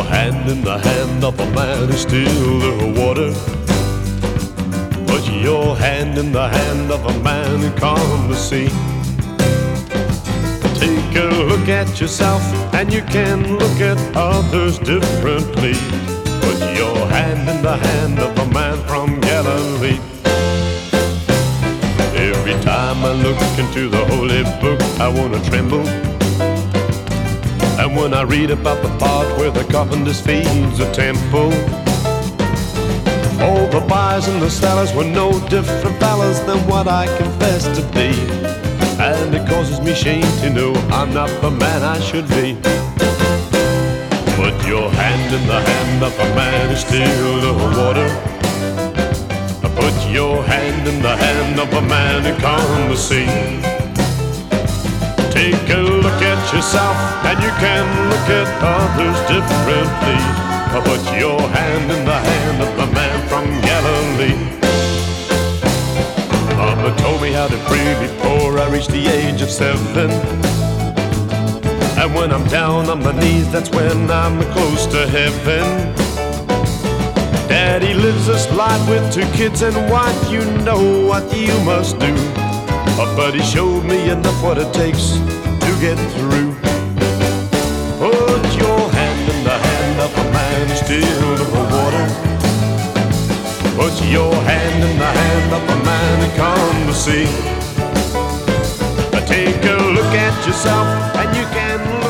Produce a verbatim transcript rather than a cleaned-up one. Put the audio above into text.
hand in the hand of a man who's still the water. Put your hand in the hand of a man who calmed the sea. Take a look at yourself and you can look at others differently. Put your hand in the hand of a man from Galilee. Every time I look into the holy book, I wanna tremble. And when I read about the part where the carpenter feeds a temple, all the buyers and the sellers were no different fellas than what I confess to be. And it causes me shame to know I'm not the man I should be. Put your hand in the hand of a man who's still the water. Put your hand in the hand of a man who calmed the sea. Take a look at yourself and you can look at others differently. Put your hand in the hand of a man from Galilee. Mama told me how to pray before I reached the age of seven. And when I'm down on my knees, that's when I'm close to heaven. Daddy lives this life with two kids and what you know what you must do. But he showed me enough what it takes to get through. Put your hand in the hand of a man who's still the water. Put your hand in the hand of a man who calmed the sea. Take a look at yourself and you can look